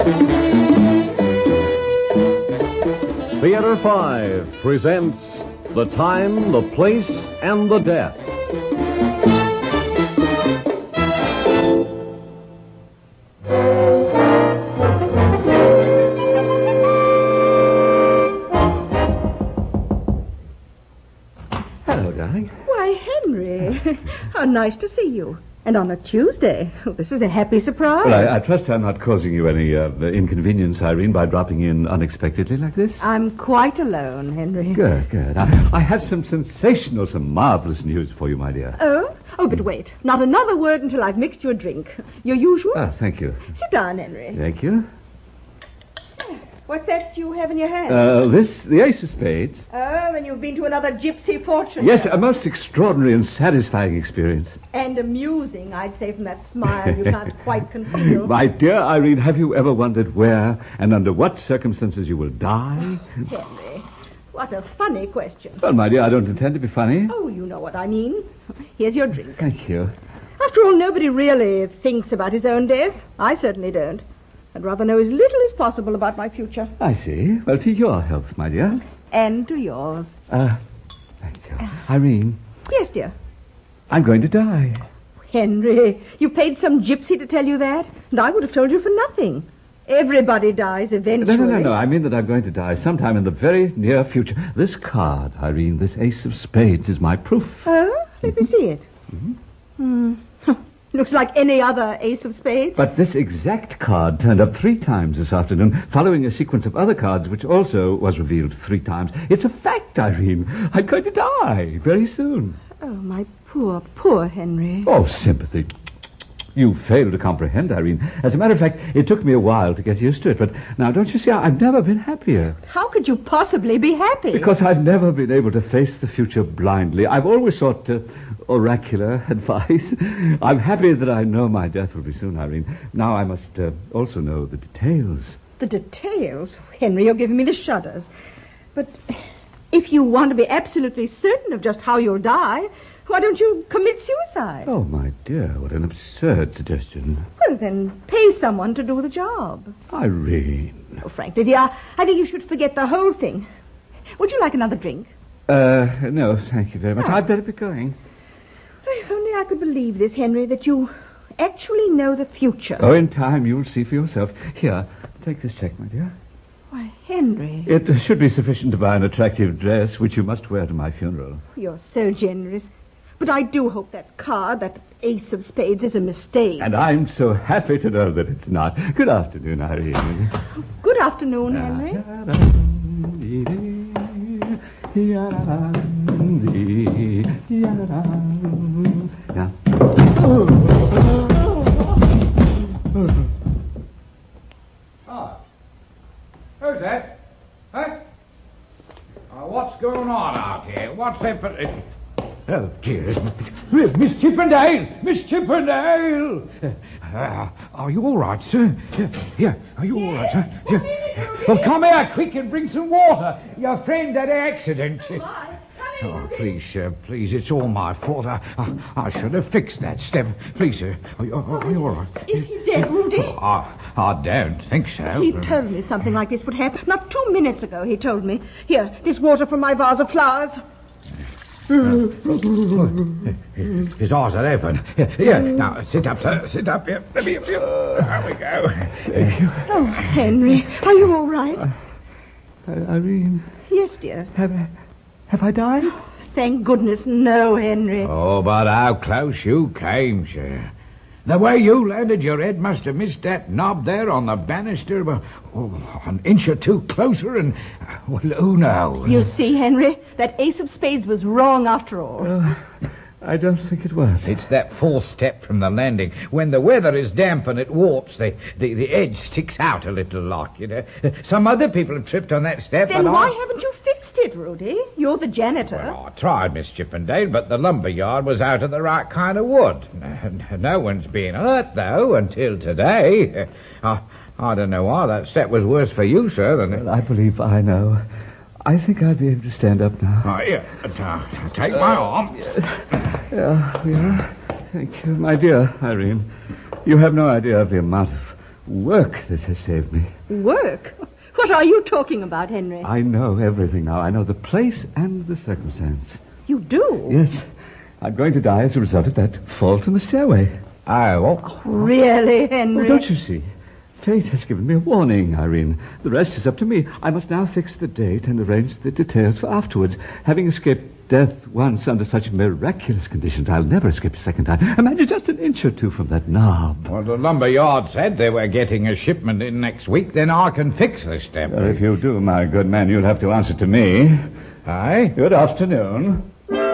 Theater 5 presents The Time, the Place, and the Death. Hello, darling. Why, Henry, how nice to see you. And on a Tuesday. Oh, this is a happy surprise. Well, I trust I'm not causing you any inconvenience, Irene, by dropping in unexpectedly like this. I'm quite alone, Henry. Good. I have some sensational, some marvelous news for you, my dear. Oh? Oh, but wait. Not another word until I've mixed you a drink. Your usual? Ah, thank you. Sit down, Henry. Thank you. What's that you have in your hand? The Ace of Spades. Oh, then you've been to another gypsy fortune. Yes, a most extraordinary and satisfying experience. And amusing, I'd say, from that smile you can't quite conceal. My dear Irene, have you ever wondered where and under what circumstances you will die? Henry, what a funny question. Well, my dear, I don't intend to be funny. Oh, you know what I mean. Here's your drink. Thank you. After all, nobody really thinks about his own death. I certainly don't. I'd rather know as little as possible about my future. I see. Well, to your health, my dear. And to yours. Thank you. Irene. Yes, dear. I'm going to die. Henry, you paid some gypsy to tell you that? And I would have told you for nothing. Everybody dies eventually. No. I mean that I'm going to die sometime in the very near future. This card, Irene, this Ace of Spades, is my proof. Oh? Let me see it. Looks like any other Ace of Spades. But this exact card turned up 3 times this afternoon, following a sequence of other cards, which also was revealed 3 times. It's a fact, Irene. I'm going to die very soon. Oh, my poor Henry. Oh, sympathy. You fail to comprehend, Irene. As a matter of fact, it took me a while to get used to it. But now, don't you see, I've never been happier. How could you possibly be happy? Because I've never been able to face the future blindly. I've always sought oracular advice. I'm happy that I know my death will be soon, Irene. Now I must also know the details. The details? Henry, you're giving me the shudders. But if you want to be absolutely certain of just how you'll die, why don't you commit suicide? Oh, my dear, what an absurd suggestion. Well, then pay someone to do the job. Irene. Oh, frankly, dear, I think you should forget the whole thing. Would you like another drink? No, thank you very much. Oh. I'd better be going. If only I could believe this, Henry, that you actually know the future. Oh, in time you'll see for yourself. Here, take this check, my dear. Why, Henry. It should be sufficient to buy an attractive dress, which you must wear to my funeral. You're so generous. But I do hope that card, that Ace of Spades, is a mistake. And I'm so happy to know that it's not. Good afternoon, Irene. Good afternoon, Henry. Yeah. Who's that? Huh? What's going on out here? What's happening? Oh, dear. Miss Chippendale! Miss Chippendale! Are you all right, sir? Yeah. Are you all right, sir? Yeah. Well, come here quick and bring some water. Your friend had an accident. Oh, please, sir, please. It's all my fault. I should have fixed that step. Please, sir. Are you all right? Is he dead, Rudy? I don't think so. He told me something like this would happen. Not 2 minutes ago, he told me. Here, this water from my vase of flowers. His eyes are open. Here, now, sit up, sir. Sit up. Here, let me up here. There we go. Thank you. Oh, Henry, are you all right? Irene. Yes, dear. Have I died? Thank goodness, no, Henry. Oh, but how close you came, sir. The way you landed your head must have missed that knob there on the banister an inch or two closer and, well, who knows? You see, Henry, that Ace of Spades was wrong after all. I don't think it was. It's that false step from the landing. When the weather is damp and it warps, the edge sticks out a little like, you know. Some other people have tripped on that step. Then why haven't you fixed it, Rudy? You're the janitor. Well, I tried, Miss Chippendale, but the lumber yard was out of the right kind of wood. No one's been hurt, though, until today. I don't know why that step was worse for you, sir, than... Well, I believe I know. I think I'll be able to stand up now. Here, take my arm. Yeah. Thank you. My dear Irene, you have no idea of the amount of Work that has saved me. Work? What are you talking about, Henry? I know everything now. I know the place and the circumstance. You do? Yes. I'm going to die as a result of that fault in the stairway. Oh, Really, Henry? Well, don't you see? Fate has given me a warning, Irene. The rest is up to me. I must now fix the date and arrange the details for afterwards. Having escaped death once under such miraculous conditions, I'll never escape a second time. Imagine just an inch or two from that knob. well, the lumber yard said they were getting a shipment in next week. Then I can fix this step. Well, if you do, my good man, you'll have to answer to me. Aye? Good afternoon.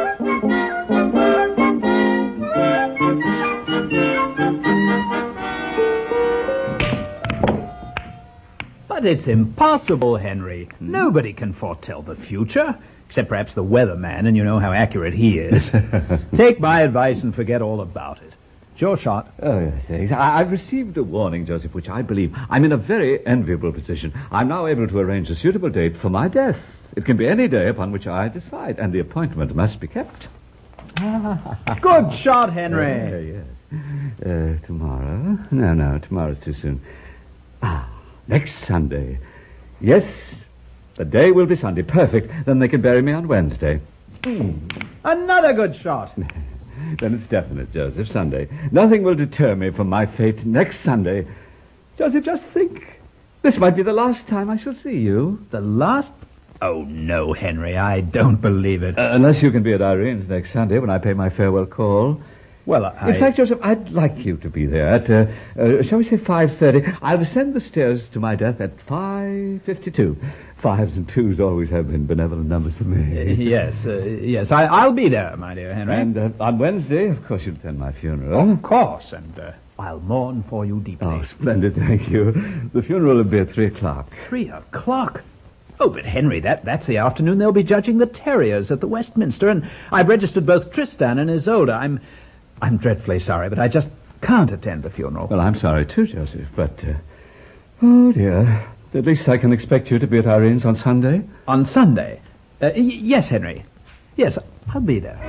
But it's impossible, Henry. Nobody can foretell the future, except perhaps the weatherman, and you know how accurate he is. Take my advice and forget all about it. It's your shot. Oh, yes, thanks. I've received a warning, Joseph, which I believe I'm in a very enviable position. I'm now able to arrange a suitable date for my death. It can be any day upon which I decide, and the appointment must be kept. Good shot, Henry. Yes. Tomorrow? No, tomorrow's too soon. Next Sunday. Yes, the day will be Sunday. Perfect. Then they can bury me on Wednesday. Another good shot. Then it's definite, Joseph. Sunday. Nothing will deter me from my fate next Sunday. Joseph, just think. This might be the last time I shall see you. The last? Oh, no, Henry, I don't believe it. Unless you can be at Irene's next Sunday when I pay my farewell call. Well, In fact, Joseph, I'd like you to be there at, shall we say 5:30? I'll descend the stairs to my death at 5:52. 5s and 2s always have been benevolent numbers to me. Yes, I'll be there, my dear Henry. And on Wednesday, of course, you'll attend my funeral. Of course, and I'll mourn for you deeply. Oh, splendid, thank you. The funeral will be at 3 o'clock. 3 o'clock? Oh, but Henry, that's the afternoon they'll be judging the terriers at the Westminster, and I've registered both Tristan and Isolde. I'm dreadfully sorry, but I just can't attend the funeral. Well, I'm sorry too, Joseph, but... oh, dear. At least I can expect you to be at Irene's on Sunday. On Sunday? Yes, Henry. Yes, I'll be there.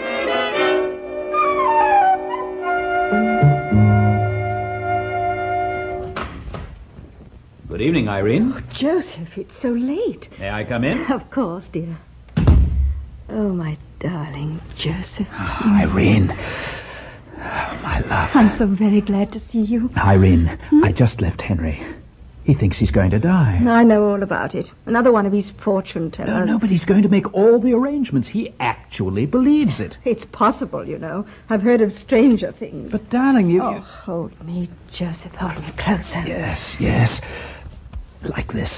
Good evening, Irene. Oh, Joseph, it's so late. May I come in? Of course, dear. Oh, my darling Joseph. Irene. Oh, my love. I'm so very glad to see you. Irene, I just left Henry. He thinks he's going to die. I know all about it. Another one of his fortune tellers. No, but he's going to make all the arrangements. He actually believes it. It's possible, you know. I've heard of stranger things. But, darling, you... Oh, hold me, Joseph. Hold me closer. Yes. Like this.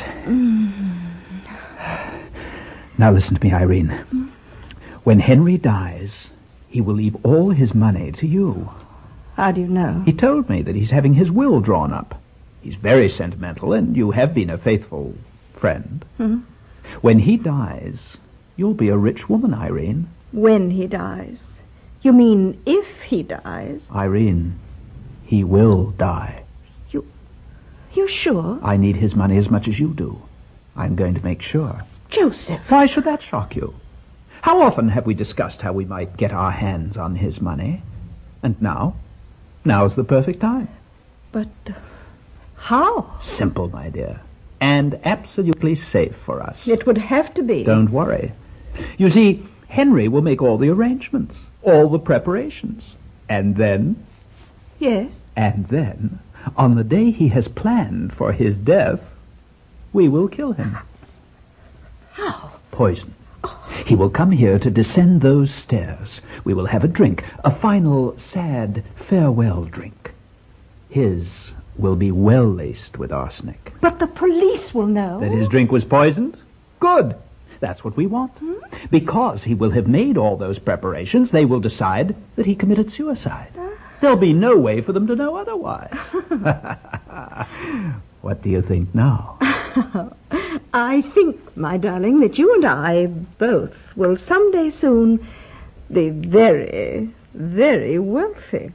Now listen to me, Irene. When Henry dies, he will leave all his money to you. How do you know? He told me that he's having his will drawn up. He's very sentimental, and you have been a faithful friend. When he dies, you'll be a rich woman, Irene. When he dies? You mean if he dies? Irene, he will die. You sure? I need his money as much as you do. I'm going to make sure. Joseph. Why should that shock you? How often have we discussed how we might get our hands on his money? And now's the perfect time. But how? Simple, my dear. And absolutely safe for us. It would have to be. Don't worry. You see, Henry will make all the arrangements, all the preparations. And then... Yes? And then, on the day he has planned for his death, we will kill him. How? Poison. He will come here to descend those stairs. We will have a drink, a final, sad farewell drink. His will be well laced with arsenic. But the police will know. That his drink was poisoned? Good. That's what we want. Because he will have made all those preparations, they will decide that he committed suicide. There'll be no way for them to know otherwise. What do you think now? I think, my darling, that you and I both will someday soon be very, very wealthy.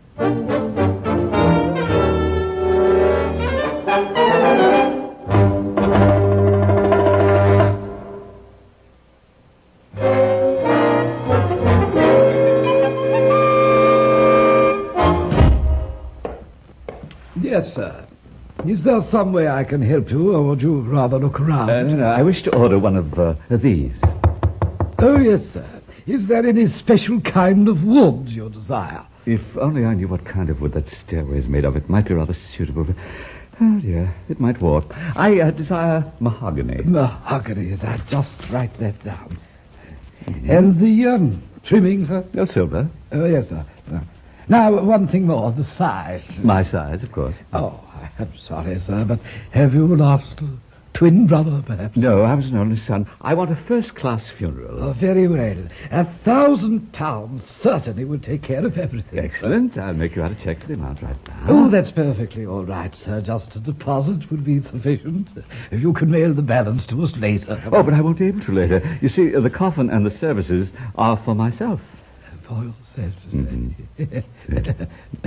Yes, sir. there some way I can help you, or would you rather look around? No, I wish to order one of these. Oh, yes, sir. Is there any special kind of wood you desire? If only I knew what kind of wood that stairway is made of, it might be rather suitable. But, oh, dear, it might warp. I desire mahogany. Mahogany, that. Just write that down. And the trimming, sir? No, silver. Oh, yes, sir. Now, one thing more, the size. My size, of course. Oh, I'm sorry, sir, but have you lost a twin brother, perhaps? No, I was an only son. I want a first-class funeral. Oh, very well. £1,000 certainly will take care of everything. Excellent. I'll make you out a check for the amount right now. Oh, that's perfectly all right, sir. Just a deposit will be sufficient. You can mail the balance to us later. Oh, but I won't be able to later. You see, the coffin and the services are for myself. For yourself, Mm-hmm.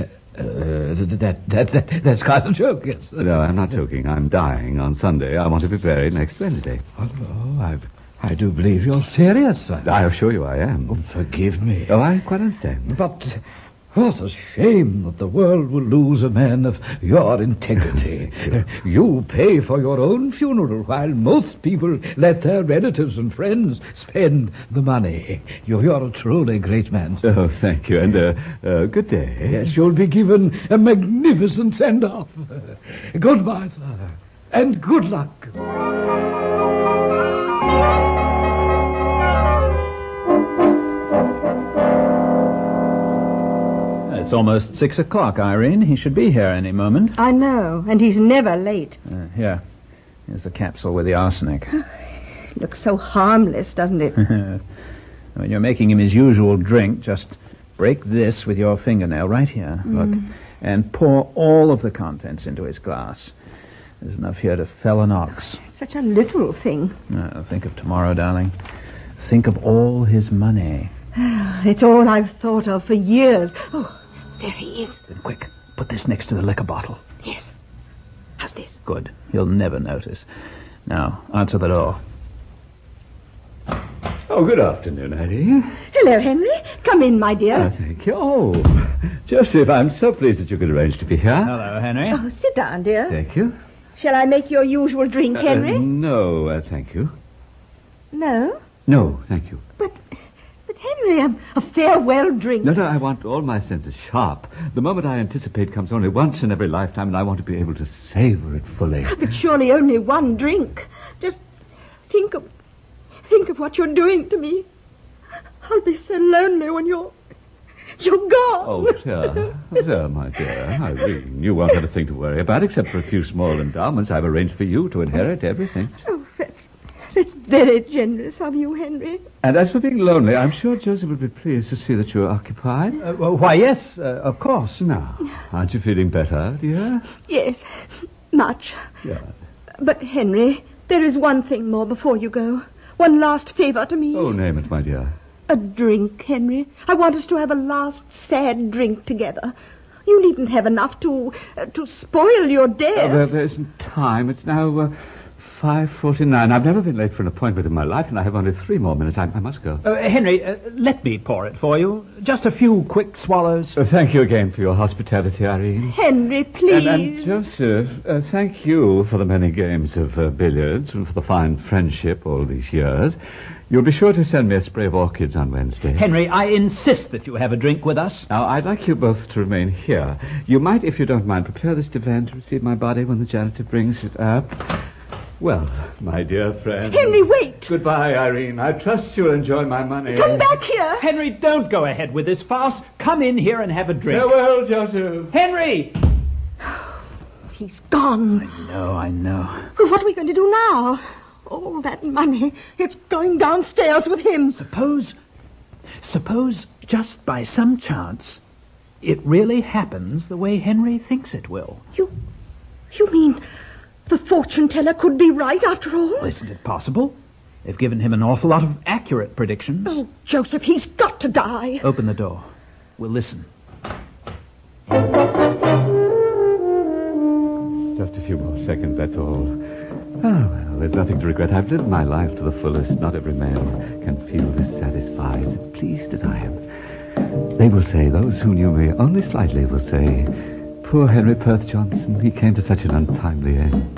That's quite a joke, yes. No, I'm not joking. I'm dying on Sunday. I want to be buried next Wednesday. Oh, I do believe you're serious, sir. I assure you I am. Oh, forgive me. Oh, I quite understand. But what a shame that the world will lose a man of your integrity. You pay for your own funeral, while most people let their relatives and friends spend the money. You're a truly great man, sir. Oh, thank you, and good day. Yes, you'll be given a magnificent send-off. Goodbye, sir, and good luck. It's almost 6 o'clock, Irene. He should be here any moment. I know, and he's never late. Here. Here's the capsule with the arsenic. It looks so harmless, doesn't it? When you're making him his usual drink, just break this with your fingernail right here. Look. And pour all of the contents into his glass. There's enough here to fell an ox. Such a little thing. Think of tomorrow, darling. Think of all his money. It's all I've thought of for years. Oh, there he is. Then quick, put this next to the liquor bottle. Yes. How's this? Good. He'll never notice. Now, answer the door. Oh, good afternoon, Irene. Hello, Henry. Come in, my dear. Thank you. Oh, Joseph, I'm so pleased that you could arrange to be here. Hello, Henry. Oh, sit down, dear. Thank you. Shall I make your usual drink, Henry? No, thank you. No? No, thank you. But Henry, a farewell drink. No, I want all my senses sharp. The moment I anticipate comes only once in every lifetime, and I want to be able to savor it fully. But surely only one drink. Just think of what you're doing to me. I'll be so lonely when you're gone. Oh, sir, my dear. Irene, you won't have a thing to worry about, except for a few small endowments I've arranged for you to inherit everything. Oh, that's very generous of you, Henry. And as for being lonely, I'm sure Joseph would be pleased to see that you're occupied. Why, yes, of course. Now, aren't you feeling better, dear? Yes, much. Yeah. But, Henry, there is one thing more before you go. One last favor to me. Oh, name it, my dear. A drink, Henry. I want us to have a last sad drink together. You needn't have enough to spoil your death. There isn't time. It's now 5:49. I've never been late for an appointment in my life, and I have only 3 more minutes. I must go. Henry, let me pour it for you. Just a few quick swallows. Thank you again for your hospitality, Irene. Henry, please. And Joseph, thank you for the many games of billiards and for the fine friendship all these years. You'll be sure to send me a spray of orchids on Wednesday. Henry, I insist that you have a drink with us. Now, I'd like you both to remain here. You might, if you don't mind, prepare this divan to receive my body when the janitor brings it up. Well, my dear friend... Henry, wait! Goodbye, Irene. I trust you'll enjoy my money. Come back here! Henry, don't go ahead with this farce. Come in here and have a drink. Farewell, Joseph. Henry! He's gone. I know. Well, what are we going to do now? All that money, it's going downstairs with him. Suppose just by some chance, it really happens the way Henry thinks it will. You mean the fortune teller could be right after all? Well, isn't it possible? They've given him an awful lot of accurate predictions. Oh, Joseph, he's got to die. Open the door. We'll listen. Just a few more seconds, that's all. Oh, well, there's nothing to regret. I've lived my life to the fullest. Not every man can feel this satisfied, pleased as I am. They will say, those who knew me only slightly will say, Poor Henry Perth Johnson. He came to such an untimely end.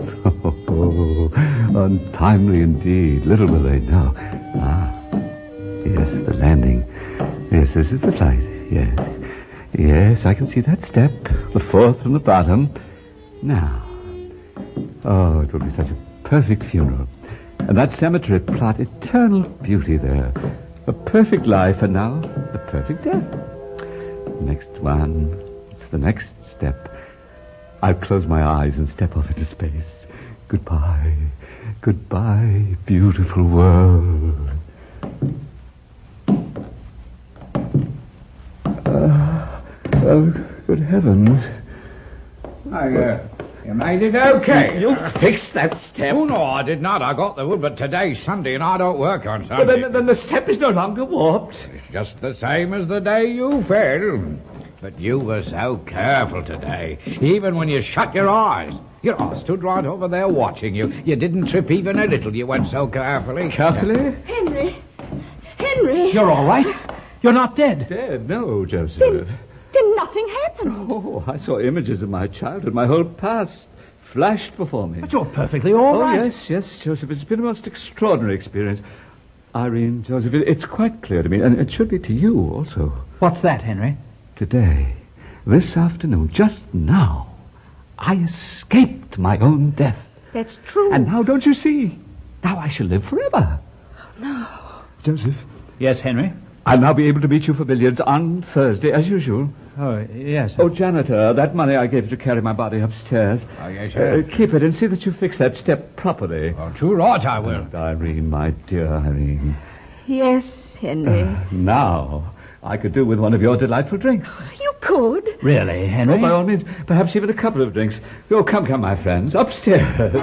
Untimely indeed. Little will they know. Yes, the landing. Yes, this is the flight. Yes. Yes, I can see that step. The fourth from the bottom. Now. Oh, it will be such a perfect funeral. And that cemetery plot, eternal beauty there. A perfect life, and now the perfect death. Next one. It's the next step. I'll close my eyes and step off into space. Goodbye. Goodbye, beautiful world. Oh, good heavens. You made it okay. You fixed that step? Oh, no, I did not. I got the wood, but today's Sunday and I don't work on Sunday. But then the step is no longer warped. It's just the same as the day you fell. But you were so careful today, even when you shut your eyes. I stood right over there watching you. You didn't trip even a little. You went so carefully. Carefully? Henry! Henry! You're all right? You're not dead? Dead? No, Joseph. Then nothing happened. Oh, I saw images of my childhood, my whole past flashed before me. But you're perfectly all right. Yes, Joseph. It's been a most extraordinary experience. Irene, Joseph, it's quite clear to me, and it should be to you also. What's that, Henry? Today, this afternoon, just now, I escaped my own death. That's true. And now, don't you see? Now I shall live forever. No. Joseph, Yes, Henry? I'll now be able to meet you for billiards on Thursday, as usual. Oh, yes. Oh, janitor, that money I gave you to carry my body upstairs. Oh, yes, sir. Keep it and see that you fix that step properly. Oh, too right, I will. Irene, my dear Irene. Yes, Henry. Now, I could do with one of your delightful drinks. You could. Really, Henry? Oh, by all means, perhaps even a couple of drinks. Oh, come, my friends, upstairs.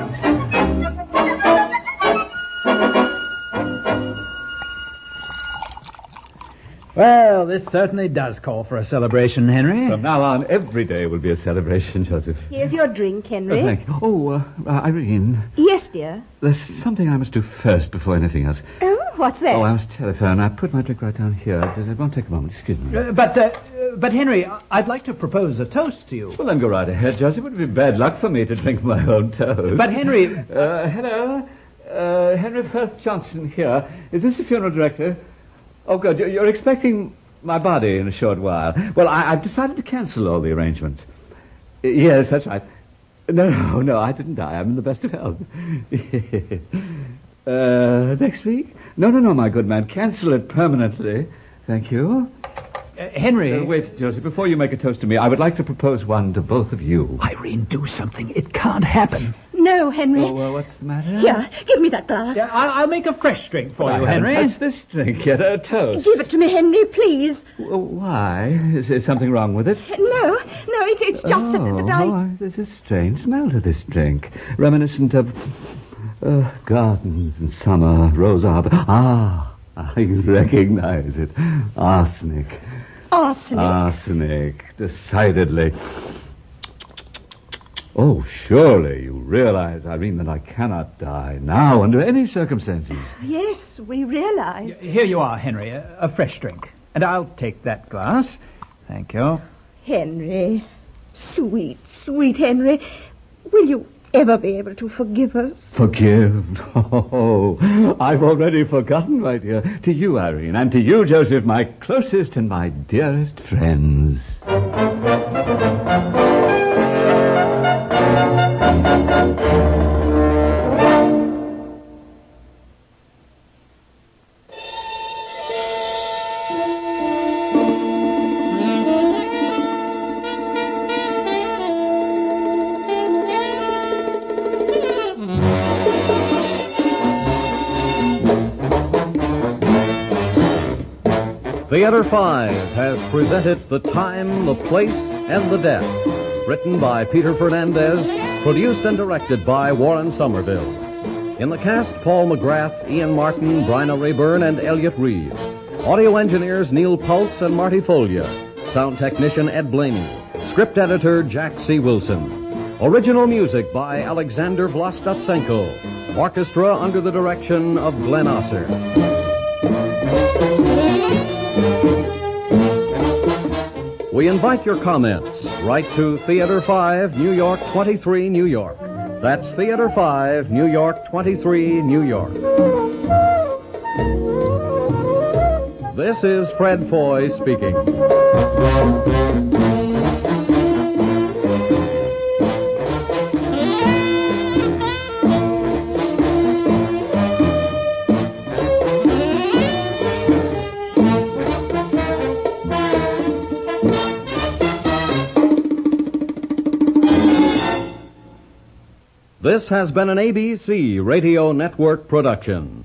Well, this certainly does call for a celebration, Henry. From now on, every day will be a celebration, Joseph. Here's your drink, Henry. Thank you. Oh, Irene, Yes, dear. there's something I must do first before anything else. Oh, what's that? Oh, I must telephone. I put my drink right down here. It won't take a moment. Excuse me. But Henry, I'd like to propose a toast to you. Well, then go right ahead, Joseph. It would be bad luck for me to drink my own toast. But Henry... Hello. Henry Perth Johnson here. Is this the funeral director? Oh, good. You're expecting my body in a short while. Well, I've decided to cancel all the arrangements. Yes, that's right. No, I didn't die. I'm in the best of health. Next week? No, my good man. Cancel it permanently. Thank you. Henry... Wait, Joseph. Before you make a toast to me, I would like to propose one to both of you. Irene, do something. It can't happen. No, Henry. Oh, what's the matter? Here, give me that glass. Yeah, I'll make a fresh drink for you, I haven't Henry. touched this drink yet. A toast. Give it to me, Henry, please. Why? Is there something wrong with it? No, it's just that I... There's a strange smell to this drink. Reminiscent of gardens in summer, rose arbor. You recognize it. Arsenic. Arsenic, decidedly. Oh, surely you realize, Irene, that I cannot die now under any circumstances. Yes, we realize. Here you are, Henry, a fresh drink. And I'll take that glass. Thank you. Henry, sweet Henry, will you ever be able to forgive us? Forgive? Oh, I've already forgotten, my dear. To you, Irene, and to you, Joseph, my closest and my dearest friends. Theater 5 has presented The Time, the Place, and the Death. Written by Peter Fernandez, produced and directed by Warren Somerville. In the cast, Paul McGrath, Ian Martin, Bryna Rayburn, and Elliot Reed. Audio engineers Neil Pulse and Marty Folia. Sound technician Ed Blaney. Script editor Jack C. Wilson. Original music by Alexander Vlastotsenko. Orchestra under the direction of Glenn Osser. We invite your comments. Write to Theater 5, New York 23, New York. That's Theater 5, New York 23, New York. This is Fred Foy speaking. This has been an ABC Radio Network production.